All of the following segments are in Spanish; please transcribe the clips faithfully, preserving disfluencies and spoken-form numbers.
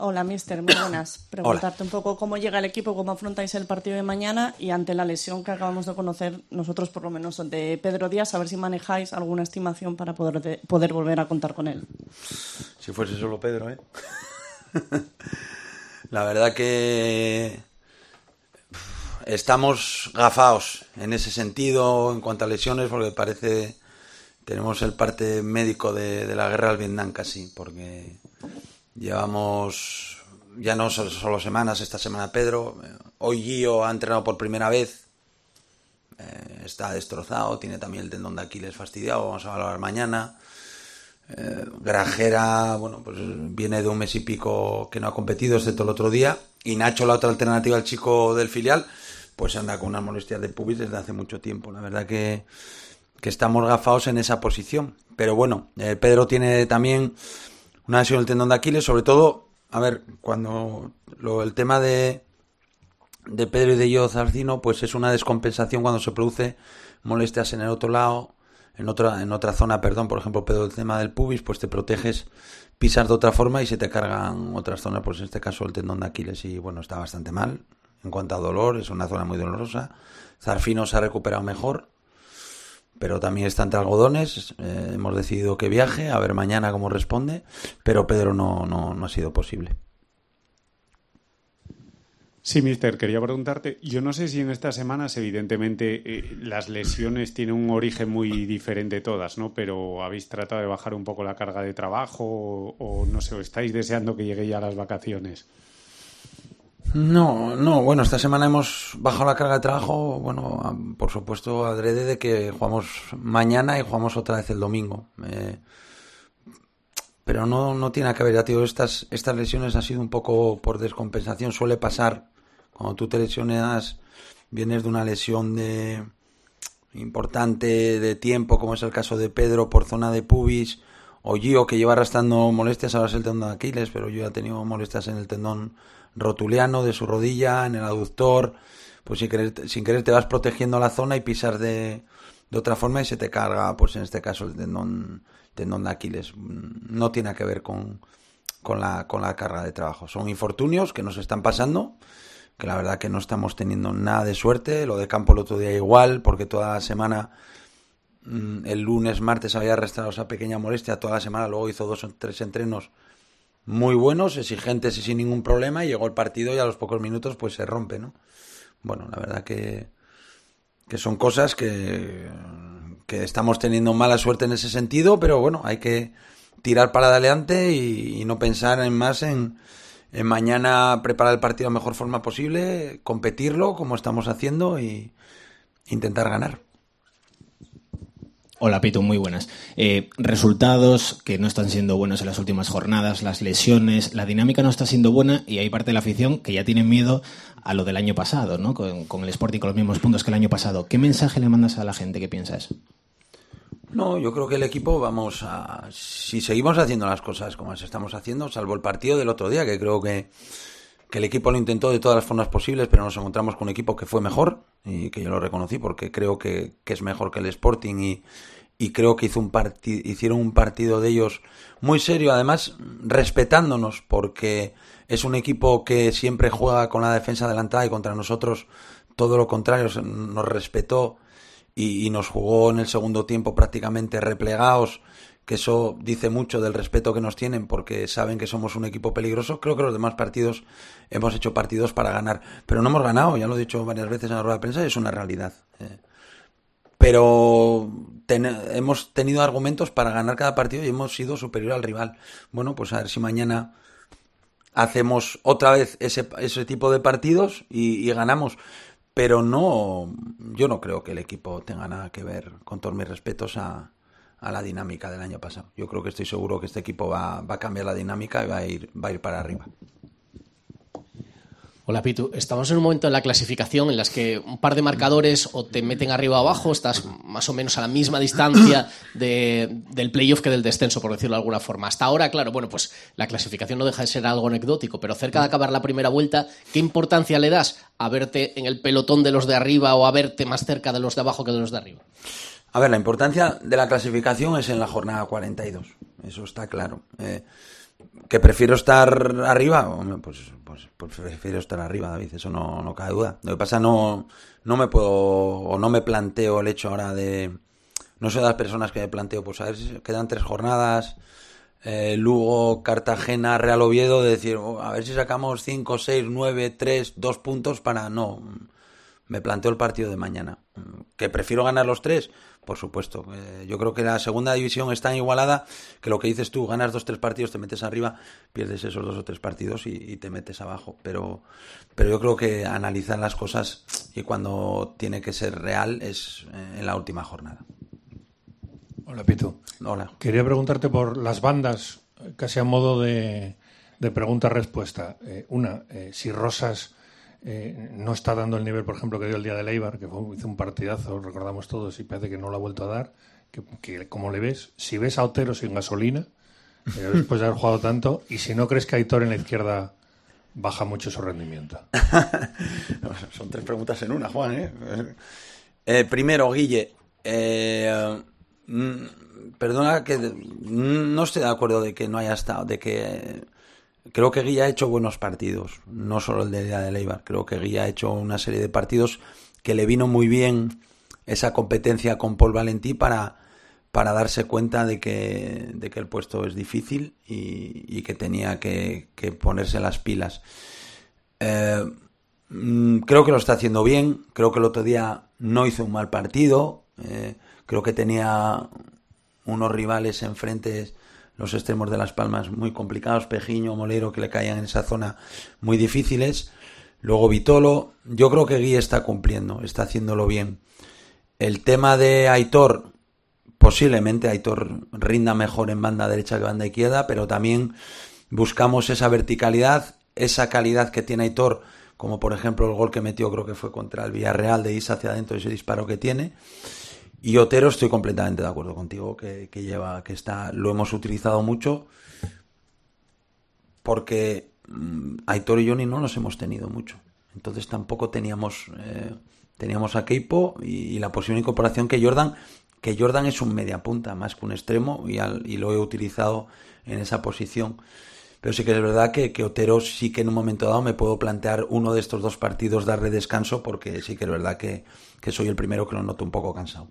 Hola, mister, muy buenas. Preguntarte Hola. un poco cómo llega el equipo, cómo afrontáis el partido de mañana y ante la lesión que acabamos de conocer nosotros, por lo menos, de Pedro Díaz, a ver si manejáis alguna estimación para poder, de, poder volver a contar con él. Si fuese solo Pedro, ¿eh? La verdad que estamos gafaos en ese sentido en cuanto a lesiones, porque parece tenemos el parte médico de, de la guerra del Vietnam casi, porque llevamos ya no solo, solo semanas, esta semana Pedro, hoy Gio ha entrenado por primera vez, eh, está destrozado, tiene también el tendón de Aquiles fastidiado, vamos a hablar mañana. Eh, Grajera, bueno, pues viene de un mes y pico que no ha competido, excepto el otro día, y Nacho, la otra alternativa, el chico del filial, pues anda con unas molestias de pubis desde hace mucho tiempo. La verdad que, que estamos gafados en esa posición, pero bueno, eh, Pedro tiene también una lesión del tendón de Aquiles, sobre todo, a ver, cuando lo, el tema de de Pedro y de Gio Zarcino, pues es una descompensación cuando se produce molestias en el otro lado, en otra en otra zona, perdón, por ejemplo, Pedro, el tema del pubis, pues te proteges, pisas de otra forma y se te cargan otras zonas, pues en este caso el tendón de Aquiles, y bueno, está bastante mal en cuanto a dolor, es una zona muy dolorosa. Zarfino se ha recuperado mejor, pero también está entre algodones, eh, hemos decidido que viaje, a ver mañana cómo responde, pero Pedro no, no, no ha sido posible. Sí, mister, quería preguntarte, yo no sé si en estas semanas evidentemente eh, las lesiones tienen un origen muy diferente todas, ¿no? Pero habéis tratado de bajar un poco la carga de trabajo o, o no sé, o estáis deseando que llegue ya las vacaciones. No, no, bueno, esta semana hemos bajado la carga de trabajo, bueno, por supuesto adrede de que jugamos mañana y jugamos otra vez el domingo. Eh, pero no, no tiene que ver, ya tío, estas, estas lesiones han sido un poco por descompensación, suele pasar. Cuando tú te lesionas, vienes de una lesión de importante de tiempo, como es el caso de Pedro por zona de pubis, o Gio, que lleva arrastrando molestias, ahora es el tendón de Aquiles, pero yo ya he tenido molestias en el tendón rotuliano de su rodilla, en el aductor, pues sin querer, sin querer te vas protegiendo la zona y pisas de, de otra forma y se te carga, pues en este caso el tendón, tendón de Aquiles. No tiene que ver con, con, la, con la carga de trabajo, son infortunios que nos están pasando, que la verdad que no estamos teniendo nada de suerte. Lo de campo el otro día igual, porque toda la semana, el lunes, martes había arrastrado esa pequeña molestia, toda la semana luego hizo dos o tres entrenos muy buenos, exigentes y sin ningún problema, y llegó el partido y a los pocos minutos pues se rompe, ¿no? Bueno, la verdad que, que son cosas que, que estamos teniendo mala suerte en ese sentido, pero bueno, hay que tirar para adelante y, y no pensar en más en En mañana preparar el partido de la mejor forma posible, competirlo como estamos haciendo y intentar ganar. Hola, Pitu, muy buenas. Eh, resultados que no están siendo buenos en las últimas jornadas, las lesiones, la dinámica no está siendo buena y hay parte de la afición que ya tiene miedo a lo del año pasado, ¿no? Con, con el Sporting con los mismos puntos que el año pasado. ¿Qué mensaje le mandas a la gente que piensa eso? No, yo creo que el equipo vamos a... Si seguimos haciendo las cosas como las estamos haciendo, salvo el partido del otro día, que creo que, que el equipo lo intentó de todas las formas posibles, pero nos encontramos con un equipo que fue mejor y que yo lo reconocí porque creo que, que es mejor que el Sporting y, y creo que hizo un parti- hicieron un partido de ellos muy serio, además respetándonos, porque es un equipo que siempre juega con la defensa adelantada y contra nosotros todo lo contrario, nos respetó. Y, y nos jugó en el segundo tiempo prácticamente replegados, que eso dice mucho del respeto que nos tienen porque saben que somos un equipo peligroso. Creo que los demás partidos hemos hecho partidos para ganar, pero no hemos ganado, ya lo he dicho varias veces en la rueda de prensa, y es una realidad. Eh, pero ten, hemos tenido argumentos para ganar cada partido y hemos sido superior al rival. Bueno, pues a ver si mañana hacemos otra vez ese, ese tipo de partidos y, y ganamos. Pero no, yo no creo que el equipo tenga nada que ver, con todos mis respetos, a, a la dinámica del año pasado. Yo creo que estoy seguro que este equipo va, va a cambiar la dinámica y va a ir, va a ir para arriba. Hola, Pitu. Estamos en un momento en la clasificación en las que un par de marcadores o te meten arriba o abajo, estás más o menos a la misma distancia de, del playoff que del descenso, por decirlo de alguna forma. Hasta ahora, claro, bueno, pues la clasificación no deja de ser algo anecdótico, pero cerca de acabar la primera vuelta, ¿qué importancia le das a verte en el pelotón de los de arriba o a verte más cerca de los de abajo que de los de arriba? A ver, la importancia de la clasificación es en la jornada cuarenta y dos, eso está claro. Eh, ¿Que prefiero estar arriba? Pues, pues, pues prefiero estar arriba, David, eso no, no cabe duda. Lo que pasa, no, no me puedo, o no me planteo el hecho ahora de... No soy de las personas que me planteo, pues a ver si quedan tres jornadas, eh, Lugo, Cartagena, Real Oviedo, de decir, oh, a ver si sacamos cinco, seis, nueve, tres, dos puntos para... No, me planteo el partido de mañana. ¿Que prefiero ganar los tres? Por supuesto. Eh, yo creo que la segunda división es tan igualada que lo que dices tú, ganas dos, tres partidos, te metes arriba, pierdes esos dos o tres partidos y, y te metes abajo. Pero, pero yo creo que analizar las cosas y cuando tiene que ser real es en la última jornada. Hola, Pitu. Hola. Quería preguntarte por las bandas, casi a modo de, de pregunta-respuesta. Eh, una, eh, si Rosas eh, no está dando el nivel, por ejemplo, que dio el día de Eibar, que fue, hizo un partidazo, recordamos todos, y parece que no lo ha vuelto a dar. Que, que ¿cómo le ves? Si ves a Otero sin gasolina, eh, después de haber jugado tanto, y si no crees que Aitor en la izquierda baja mucho su rendimiento. Son tres preguntas en una, Juan, ¿eh? eh primero, Guille, eh... perdona que no estoy de acuerdo de que no haya estado, de que creo que Guilla ha hecho buenos partidos, no solo el de día de Eibar, creo que Guilla ha hecho una serie de partidos que le vino muy bien esa competencia con Paul Valentí para, para darse cuenta de que, de que el puesto es difícil y, y que tenía que, que ponerse las pilas. Eh, creo que lo está haciendo bien, creo que el otro día no hizo un mal partido, eh, creo que tenía unos rivales enfrente, los extremos de Las Palmas, muy complicados, Pejiño, Molero, que le caían en esa zona muy difíciles. Luego Vitolo, yo creo que Gui está cumpliendo, está haciéndolo bien. El tema de Aitor, posiblemente Aitor rinda mejor en banda derecha que banda izquierda, pero también buscamos esa verticalidad, esa calidad que tiene Aitor, como por ejemplo el gol que metió, creo que fue contra el Villarreal, de irse hacia adentro, ese disparo que tiene. Y Otero, estoy completamente de acuerdo contigo, que, que lleva, que está, lo hemos utilizado mucho, porque mmm, Aitor y Johnny no los hemos tenido mucho. Entonces tampoco teníamos, eh, teníamos a Keipo y, y la posible incorporación que Jordan, que Jordan es un media punta más que un extremo y, al, y lo he utilizado en esa posición. Pero sí que es verdad que, que Otero sí que en un momento dado me puedo plantear uno de estos dos partidos darle descanso, porque sí que es verdad que, que soy el primero que lo noto un poco cansado.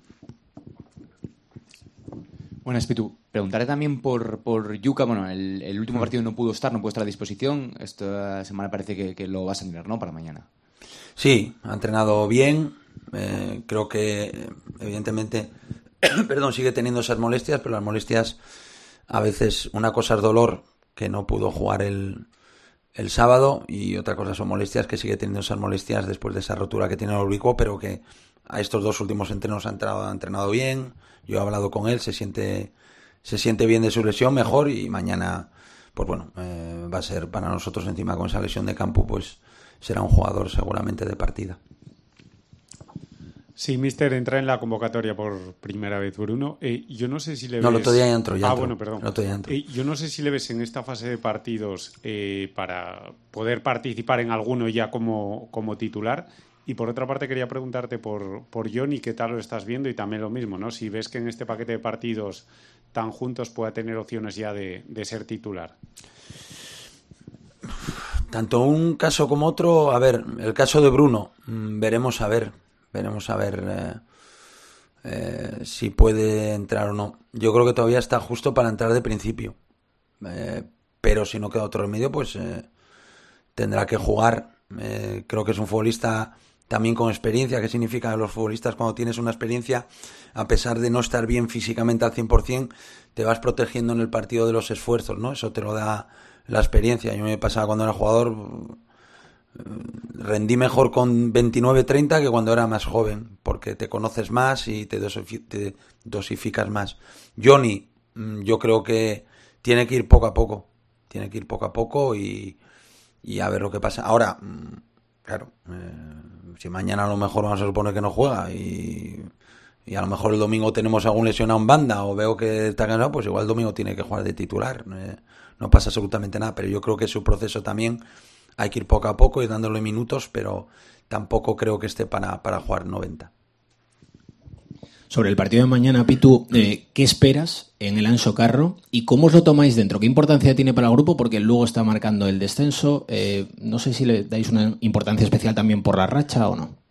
Bueno, Espitu, preguntaré también por, por Yuka. Bueno, el, el último partido no pudo estar, no pudo estar a disposición. Esta semana parece que, que lo vas a tener, ¿no? Para mañana. Sí, ha entrenado bien. Eh, creo que, evidentemente, perdón, sigue teniendo esas molestias, pero las molestias, a veces, una cosa es dolor, que no pudo jugar el, el sábado, y otra cosa son molestias, que sigue teniendo esas molestias después de esa rotura que tiene el oblicuo, pero que a estos dos últimos entrenos ha entrenado, ha entrenado bien. Yo he hablado con él, se siente se siente bien de su lesión, mejor, y mañana, pues bueno, eh, va a ser para nosotros, encima con esa lesión de campo, pues será un jugador seguramente de partida. Sí, míster, entra en la convocatoria por primera vez, Bruno. Eh, yo no sé si le ves... No, el otro día ya entró. Ya ah, entró. bueno, perdón. El otro día entró. Eh, yo no sé si le ves en esta fase de partidos eh, para poder participar en alguno ya como, como titular. Y por otra parte quería preguntarte por, por Johnny, qué tal lo estás viendo, y también lo mismo, ¿no? Si ves que en este paquete de partidos tan juntos pueda tener opciones ya de, de ser titular. Tanto un caso como otro, a ver, el caso de Bruno, mmm, veremos a ver, veremos a ver eh, eh, si puede entrar o no. Yo creo que todavía está justo para entrar de principio, eh, pero si no queda otro remedio, pues eh, tendrá que jugar. Eh, creo que es un futbolista también con experiencia. ¿Qué significa? Los futbolistas, cuando tienes una experiencia, a pesar de no estar bien físicamente al cien por ciento, te vas protegiendo en el partido de los esfuerzos, ¿no? Eso te lo da la experiencia. Yo me pasaba cuando era jugador, rendí mejor con veintinueve treinta que cuando era más joven, porque te conoces más y te, dosifi- te dosificas más. Johnny, yo creo que tiene que ir poco a poco, tiene que ir poco a poco y, y a ver lo que pasa. Ahora, claro, eh, si mañana a lo mejor vamos a suponer que no juega y, y a lo mejor el domingo tenemos algún lesionado en banda o veo que está cansado, pues igual el domingo tiene que jugar de titular. Eh, no pasa absolutamente nada, pero yo creo que su proceso también hay que ir poco a poco y dándole minutos, pero tampoco creo que esté para, para jugar noventa. Sobre el partido de mañana, Pitu, eh, ¿qué esperas en el Anxo Carro y cómo os lo tomáis dentro? ¿Qué importancia tiene para el grupo? Porque el Lugo está marcando el descenso. Eh, no sé si le dais una importancia especial también por la racha o no.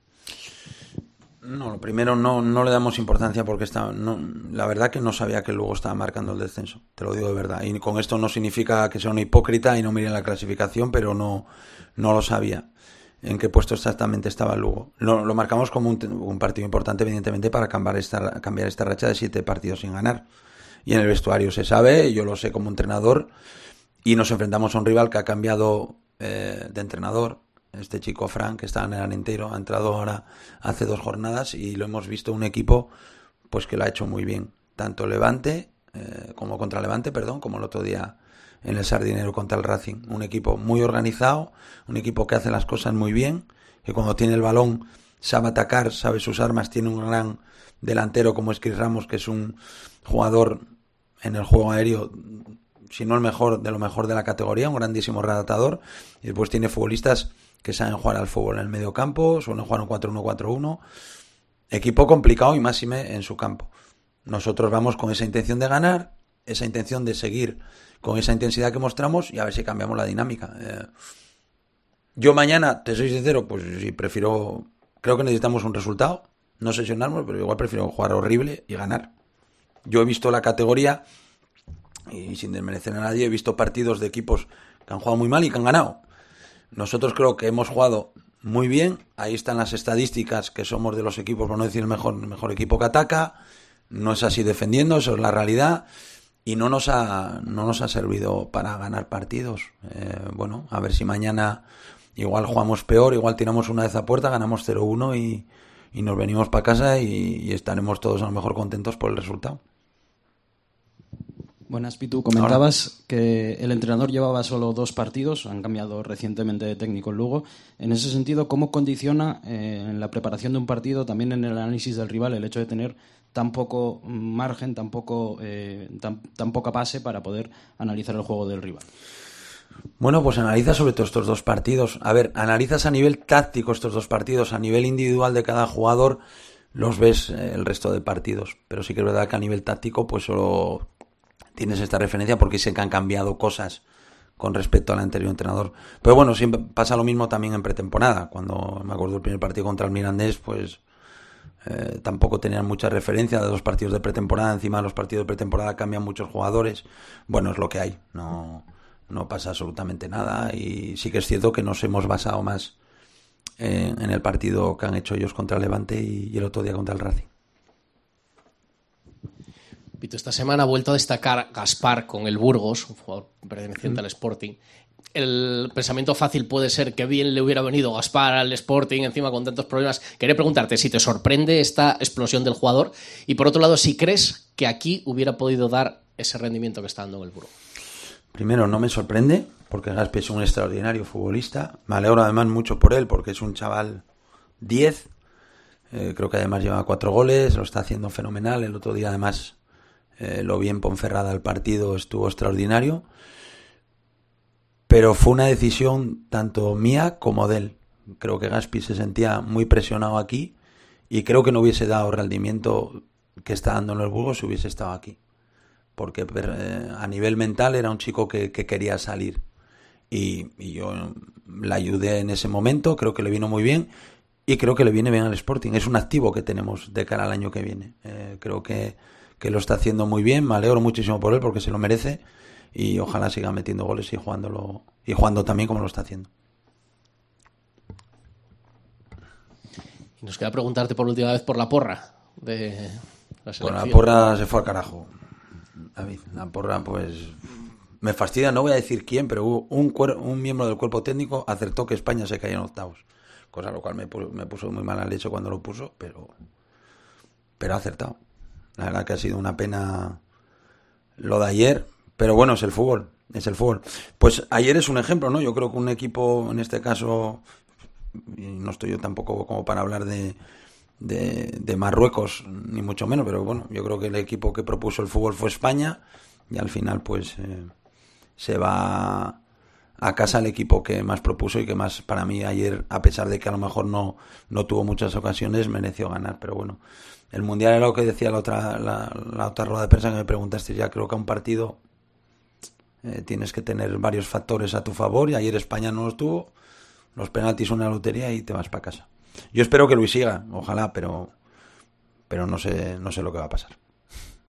No, lo primero no, no le damos importancia porque está, no, la verdad que no sabía que el Lugo estaba marcando el descenso, te lo digo de verdad. Y con esto no significa que sea un hipócrita y no mire la clasificación, pero no, no lo sabía en qué puesto exactamente estaba el Lugo. Lo, lo marcamos como un, un partido importante, evidentemente, para cambiar esta, cambiar esta racha de siete partidos sin ganar. Y en el vestuario se sabe, yo lo sé como entrenador, y nos enfrentamos a un rival que ha cambiado eh, de entrenador. Este chico Frank, que estaba en el Arenteiro, ha entrado ahora hace dos jornadas y lo hemos visto un equipo pues que lo ha hecho muy bien, tanto Levante eh, como contra Levante, perdón, como el otro día en el Sardinero contra el Racing. Un equipo muy organizado, un equipo que hace las cosas muy bien, que cuando tiene el balón sabe atacar, sabe sus armas, tiene un gran delantero como es Chris Ramos, que es un jugador en el juego aéreo, si no el mejor, de lo mejor de la categoría, un grandísimo redatador, y después tiene futbolistas que saben jugar al fútbol en el medio campo, suelen jugar un cuatro uno cuatro uno, equipo complicado y máxime en su campo. Nosotros vamos con esa intención de ganar, esa intención de seguir con esa intensidad que mostramos y a ver si cambiamos la dinámica. Eh, yo mañana, te soy sincero, pues sí, prefiero, creo que necesitamos un resultado, no sesionarnos, pero igual prefiero jugar horrible y ganar. Yo he visto la categoría, y sin desmerecer a nadie, he visto partidos de equipos que han jugado muy mal y que han ganado. Nosotros creo que hemos jugado muy bien, ahí están las estadísticas, que somos de los equipos, por no decir el mejor, el mejor equipo que ataca, no es así defendiendo, eso es la realidad, y no nos ha, no nos ha servido para ganar partidos. Eh, bueno, a ver si mañana igual jugamos peor, igual tiramos una vez a puerta, ganamos cero uno y, y nos venimos para casa y, y estaremos todos a lo mejor contentos por el resultado. Buenas, Pitu. Comentabas Ahora. que el entrenador llevaba solo dos partidos, han cambiado recientemente de técnico en Lugo. En ese sentido, ¿cómo condiciona eh, en la preparación de un partido, también en el análisis del rival, el hecho de tener tan poco margen, tan, poco, eh, tan, tan poca base para poder analizar el juego del rival? Bueno, pues analiza sobre todo estos dos partidos. A ver, analizas a nivel táctico estos dos partidos, a nivel individual de cada jugador los ves eh, el resto de partidos. Pero sí que es verdad que a nivel táctico pues solo tienes esta referencia porque sé que han cambiado cosas con respecto al anterior entrenador. Pero bueno, siempre pasa lo mismo también en pretemporada. Cuando me acuerdo del primer partido contra el Mirandés, pues eh, tampoco tenían mucha referencia de los partidos de pretemporada. Encima de los partidos de pretemporada cambian muchos jugadores. Bueno, es lo que hay. No, no pasa absolutamente nada. Y sí que es cierto que nos hemos basado más en, en el partido que han hecho ellos contra el Levante y, y el otro día contra el Racing. Pito, esta semana ha vuelto a destacar Gaspar con el Burgos, un jugador perteneciente al Sporting. El pensamiento fácil puede ser que bien le hubiera venido Gaspar al Sporting, encima con tantos problemas. Quería preguntarte si te sorprende esta explosión del jugador y, por otro lado, si crees que aquí hubiera podido dar ese rendimiento que está dando en el Burgos. Primero, no me sorprende, porque Gaspi es un extraordinario futbolista. Me alegro además mucho por él, porque es un chaval diez. Eh, creo que además lleva cuatro goles, lo está haciendo fenomenal. El otro día además eh, lo vi en Ponferrada, el partido estuvo extraordinario. Pero fue una decisión tanto mía como de él. Creo que Gaspi se sentía muy presionado aquí y creo que no hubiese dado rendimiento que está dando en el Burgos si hubiese estado aquí. Porque eh, a nivel mental era un chico que, que quería salir. Y, y yo le ayudé en ese momento, creo que le vino muy bien y creo que le viene bien al Sporting. Es un activo que tenemos de cara al año que viene. Eh, creo que, que lo está haciendo muy bien, me alegro muchísimo por él porque se lo merece y ojalá siga metiendo goles y jugándolo, y jugando también como lo está haciendo. Y nos queda preguntarte por última vez por la porra de la selección. Bueno, la porra se fue al carajo, David. La porra, pues me fastidia, no voy a decir quién, pero hubo un, cuer- un miembro del cuerpo técnico acertó que España se caía en octavos, cosa lo cual me puso, me puso muy mal al hecho cuando lo puso, pero pero ha acertado. La verdad que ha sido una pena lo de ayer, pero bueno, es el fútbol, es el fútbol. Pues ayer es un ejemplo, ¿no? Yo creo que un equipo, en este caso, y no estoy yo tampoco como para hablar de De, de Marruecos, ni mucho menos, pero bueno, yo creo que el equipo que propuso el fútbol fue España y al final pues eh, se va a casa el equipo que más propuso y que más, para mí ayer, a pesar de que a lo mejor no, no tuvo muchas ocasiones, mereció ganar. Pero bueno, el Mundial era lo que decía la otra, la, la otra rueda de prensa que me preguntaste. Ya creo que a un partido eh, tienes que tener varios factores a tu favor, y ayer España no los tuvo. Los penaltis son una lotería y te vas para casa. Yo espero que Luis siga, ojalá, pero, pero no sé, no sé lo que va a pasar.